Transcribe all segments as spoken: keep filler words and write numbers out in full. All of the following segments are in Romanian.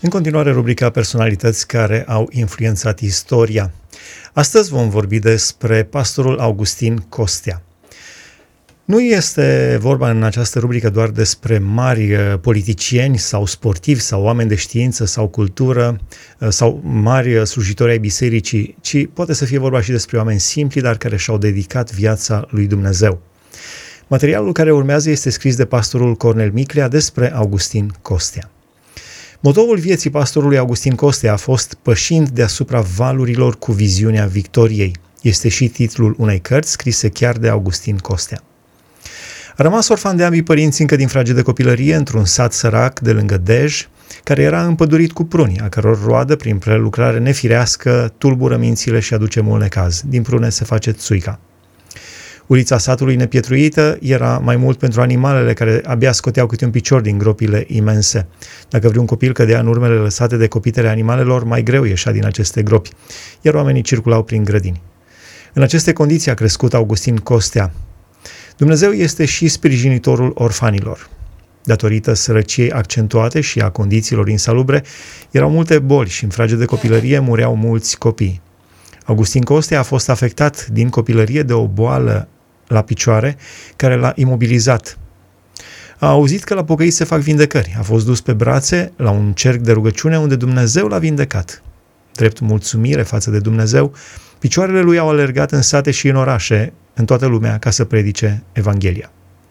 În continuare, rubrica Personalități care au influențat istoria. Astăzi vom vorbi despre pastorul Augustin Costea. Nu este vorba în această rubrică doar despre mari politicieni sau sportivi sau oameni de știință sau cultură sau mari slujitori ai bisericii, ci poate să fie vorba și despre oameni simpli, dar care și-au dedicat viața lui Dumnezeu. Materialul care urmează este scris de pastorul Cornel Miclea despre Augustin Costea. Motoul vieții pastorului Augustin Costea a fost Pășind deasupra valurilor cu viziunea victoriei. Este și titlul unei cărți scrise chiar de Augustin Costea. A rămas orfan de ambii părinți încă din fragedă copilărie într-un sat sărac de lângă Dej, care era împădurit cu pruni, a căror roadă, prin prelucrare nefirească, tulbură mințile și aduce mult necaz. Din prune se face țuica. Ulița satului nepietruită era mai mult pentru animalele care abia scoteau câte un picior din gropile imense. Dacă vreun copil cădea în urmele lăsate de copitele animalelor, mai greu ieșea din aceste gropi, iar oamenii circulau prin grădini. În aceste condiții a crescut Augustin Costea. Dumnezeu este și sprijinitorul orfanilor. Datorită sărăciei accentuate și a condițiilor insalubre, erau multe boli și în fragedă copilărie mureau mulți copii. Augustin Costea a fost afectat din copilărie de o boală la picioare care l-a imobilizat. A auzit că la pocăiți se fac vindecări. A fost dus pe brațe la un cerc de rugăciune unde Dumnezeu l-a vindecat. Drept mulțumire față de Dumnezeu, picioarele lui au alergat în sate și în orașe, în toată lumea, ca să predice Evanghelia.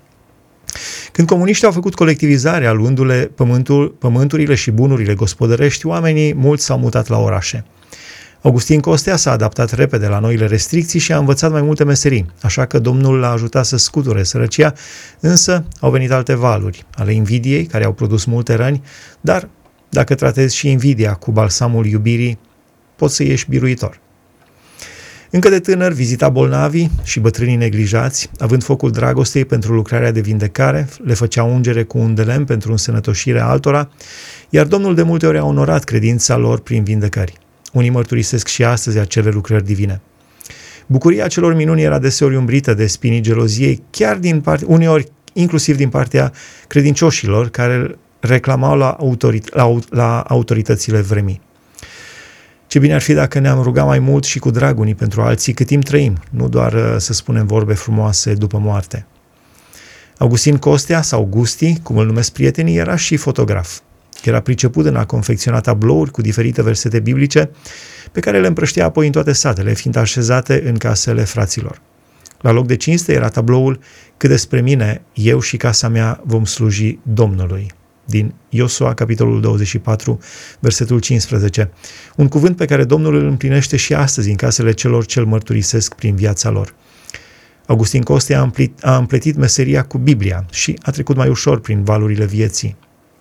Când comuniștii au făcut colectivizarea, luându-le pământul, pământurile și bunurile gospodărești, oamenii mulți s-au mutat la orașe. Augustin Costea s-a adaptat repede la noile restricții și a învățat mai multe meserii, așa că Domnul l-a ajutat să scuture sărăcia, însă au venit alte valuri, ale invidiei, care au produs multe răni, dar dacă tratezi și invidia cu balsamul iubirii, poți să ieși biruitor. Încă de tânăr vizita bolnavii și bătrânii neglijați, având focul dragostei pentru lucrarea de vindecare, le făcea ungere cu un de lemn pentru însănătoșirea altora, iar Domnul de multe ori a onorat credința lor prin vindecări. Unii mărturisesc și astăzi acele lucrări divine. Bucuria celor minuni era deseori umbrită de spinii geloziei, chiar din partea, uneori inclusiv din partea credincioșilor care reclamau la, autorit- la, la autoritățile vremii. Ce bine ar fi dacă ne-am rugat mai mult și cu drag unii pentru alții cât timp trăim, nu doar să spunem vorbe frumoase după moarte. Augustin Costea, sau Gusti, cum îl numesc prietenii, era și fotograf. Era priceput în a confecționa tablouri cu diferite versete biblice, pe care le împrăștea apoi în toate satele, fiind așezate în casele fraților. La loc de cinste era tabloul Cât despre mine, eu și casa mea vom sluji Domnului, din Iosua, capitolul douăzeci și patru, versetul cincisprezece. Un cuvânt pe care Domnul îl împlinește și astăzi în casele celor ce îl mărturisesc prin viața lor. Augustin Costea a, împlit, a împletit meseria cu Biblia și a trecut mai ușor prin valurile vieții.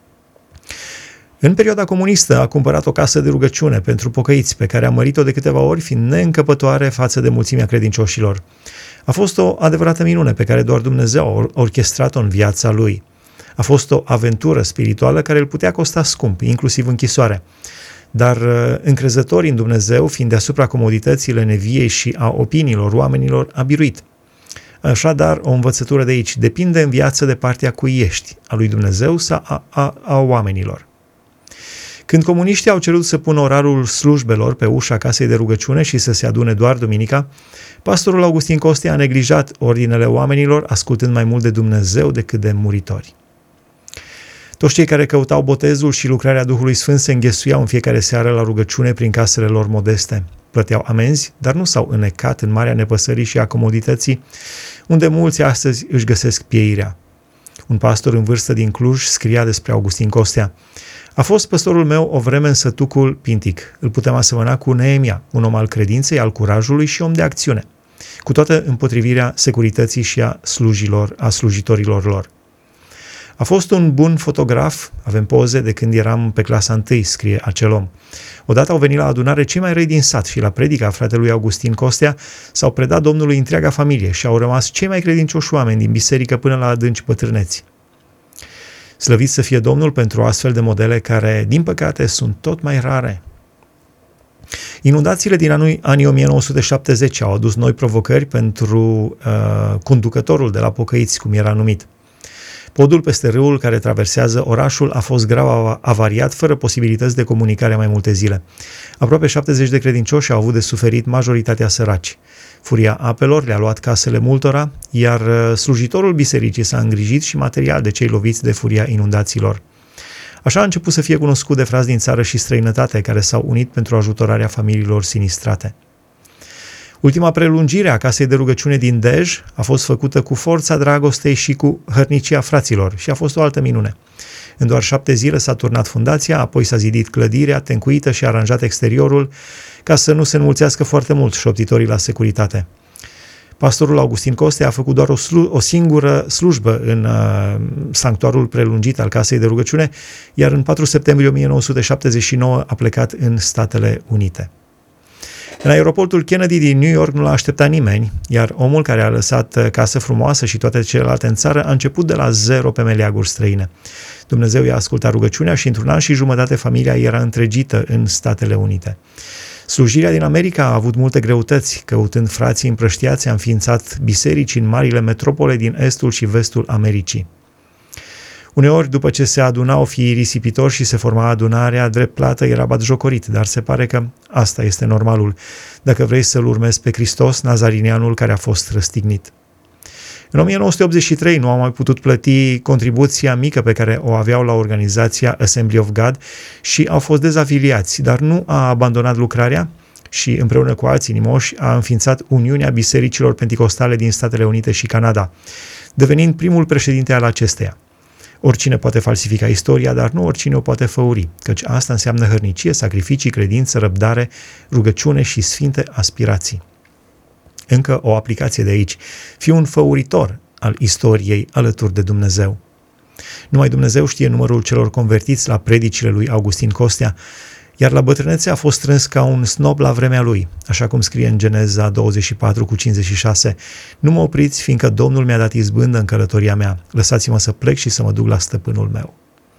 În perioada comunistă a cumpărat o casă de rugăciune pentru pocăiți, pe care a mărit-o de câteva ori, fiind neîncăpătoare față de mulțimea credincioșilor. A fost o adevărată minune pe care doar Dumnezeu a orchestrat-o în viața lui. A fost o aventură spirituală care îl putea costa scump, inclusiv închisoarea. Dar încrezător în Dumnezeu, fiind deasupra comoditățile neviei și a opiniilor oamenilor, a biruit. Așadar, o învățătură de aici depinde în viață de partea cui ești, a lui Dumnezeu sau a, a, a oamenilor. Când comuniștii au cerut să pună orarul slujbelor pe ușa casei de rugăciune și să se adune doar duminica, pastorul Augustin Costea a neglijat ordinele oamenilor, ascultând mai mult de Dumnezeu decât de muritori. Toți cei care căutau botezul și lucrarea Duhului Sfânt se înghesuiau în fiecare seară la rugăciune prin casele lor modeste. Plăteau amenzi, dar nu s-au înnecat în marea nepăsării și a comodității, unde mulți astăzi își găsesc pieirea. Un pastor în vârstă din Cluj scria despre Augustin Costea: a fost păstorul meu o vreme în sătucul Pintic. Îl puteam asemăna cu Neemia, un om al credinței, al curajului și om de acțiune, cu toată împotrivirea securității și a slujilor, a slujitorilor lor. A fost un bun fotograf, avem poze de când eram pe clasa întâi, scrie acel om. Odată au venit la adunare cei mai răi din sat și la predica fratelui Augustin Costea s-au predat Domnului întreaga familie și au rămas cei mai credincioși oameni din biserică până la adânci bătrâneți. Slăvit să fie Domnul pentru astfel de modele care, din păcate, sunt tot mai rare. Inundațiile din anii, anii o mie nouă sute șaptezeci au adus noi provocări pentru uh, conducătorul de la pocăiți, cum era numit. Podul peste râul care traversează orașul a fost grav avariat, fără posibilități de comunicare mai multe zile. Aproape șaptezeci de credincioși au avut de suferit, majoritatea săraci. Furia apelor le-a luat casele multora, iar slujitorul bisericii s-a îngrijit și material de cei loviți de furia inundațiilor. Așa a început să fie cunoscut de frați din țară și străinătate care s-au unit pentru ajutorarea familiilor sinistrate. Ultima prelungire a casei de rugăciune din Dej a fost făcută cu forța dragostei și cu hărnicia fraților și a fost o altă minune. În doar șapte zile s-a turnat fundația, apoi s-a zidit clădirea, tencuită și aranjat exteriorul, ca să nu se înmulțească foarte mult șoptitorii la securitate. Pastorul Augustin Costea a făcut doar o, slu- o singură slujbă în uh, sanctuarul prelungit al casei de rugăciune, iar în patru septembrie o mie nouă sute șaptezeci și nouă a plecat în Statele Unite. În aeroportul Kennedy din New York nu l-a așteptat nimeni, iar omul care a lăsat casă frumoasă și toate celelalte în țară a început de la zero pe meleaguri străine. Dumnezeu i-a ascultat rugăciunea și într-un an și jumătate familia era întregită în Statele Unite. Slujirea din America a avut multe greutăți, căutând frații împrăștiați, a înființat biserici în marile metropole din estul și vestul Americii. Uneori, după ce se adunau fiii risipitori și se forma adunarea, drept plată era batjocorit, dar se pare că asta este normalul, dacă vrei să-L urmezi pe Hristos, nazarinianul care a fost răstignit. În o mie nouă sute optzeci și trei nu au mai putut plăti contribuția mică pe care o aveau la organizația Assembly of God și au fost dezafiliați, dar nu a abandonat lucrarea și împreună cu alții inimoși a înființat Uniunea Bisericilor Penticostale din Statele Unite și Canada, devenind primul președinte al acesteia. Oricine poate falsifica istoria, dar nu oricine o poate făuri, căci asta înseamnă hărnicie, sacrificii, credință, răbdare, rugăciune și sfinte aspirații. Încă o aplicație de aici. Fii un făuritor al istoriei alături de Dumnezeu. Numai Dumnezeu știe numărul celor convertiți la predicile lui Augustin Costea, iar la bătrânețe a fost strâns ca un snob la vremea lui, așa cum scrie în Geneza douăzeci și patru cu cincizeci și șase, nu mă opriți, fiindcă Domnul mi-a dat izbândă în călătoria mea, lăsați-mă să plec și să mă duc la stăpânul meu.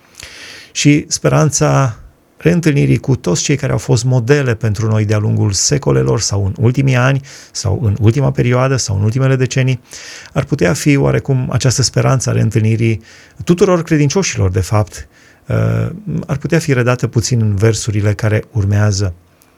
Și speranța reîntâlnirii cu toți cei care au fost modele pentru noi de-a lungul secolelor sau în ultimii ani sau în ultima perioadă sau în ultimele decenii, ar putea fi oarecum această speranță a reîntâlnirii tuturor credincioșilor, de fapt, ar putea fi redată puțin în versurile care urmează.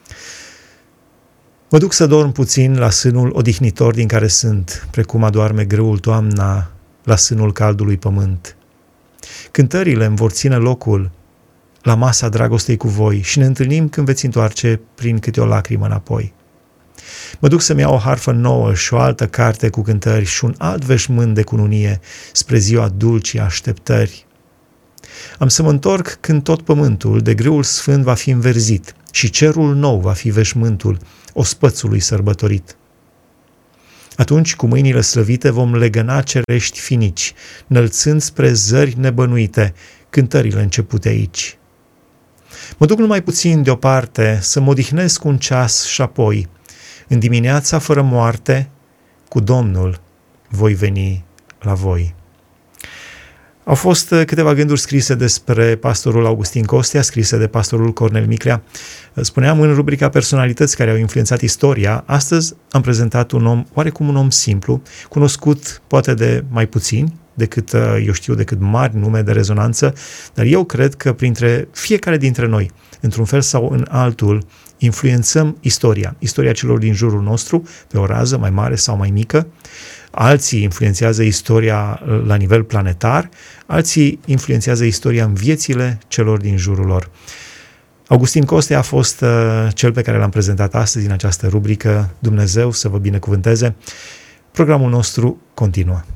Mă duc să dorm puțin la sânul odihnitor din care sunt, precum adoarme grâul toamna la sânul caldului pământ. Cântările îmi vor ține locul la masa dragostei cu voi și ne întâlnim când veți întoarce prin câte o lacrimă înapoi. Mă duc să-mi iau o harfă nouă și o altă carte cu cântări și un alt veșmânt de cununie spre ziua dulcii așteptări. Am să mă întorc când tot pământul de grâul sfânt va fi înverzit și cerul nou va fi veșmântul ospățului sărbătorit. Atunci, cu mâinile slăvite, vom legăna cerești finici, înălțând spre zări nebănuite cântările începute aici. Mă duc numai puțin deoparte să mă odihnesc un ceas și apoi, în dimineața fără moarte, cu Domnul voi veni la voi. Au fost câteva gânduri scrise despre pastorul Augustin Costea, scrise de pastorul Cornel Miclea. Spuneam în rubrica personalități care au influențat istoria, astăzi am prezentat un om, oarecum un om simplu, cunoscut poate de mai puțini, decât, eu știu, decât mari nume de rezonanță, dar eu cred că printre fiecare dintre noi, într-un fel sau în altul, influențăm istoria, istoria celor din jurul nostru, pe o rază mai mare sau mai mică. Alții influențează istoria la nivel planetar, alții influențează istoria în viețile celor din jurul lor. Augustin Costea a fost uh, cel pe care l-am prezentat astăzi în această rubrică. Dumnezeu să vă binecuvânteze. Programul nostru continuă.